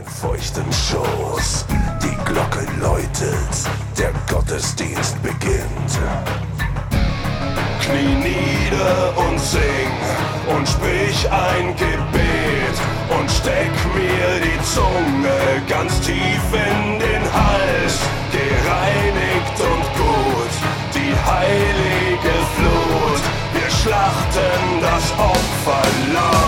feuchten Schoß. Die Glocke läutet, der Gottesdienst beginnt. Knie nieder und sing und sprich ein Gebet und steck mir die Zunge ganz tief in den Hals. Gereinigt und gut, die heilige Flut, wir schlachten das Opferlamm.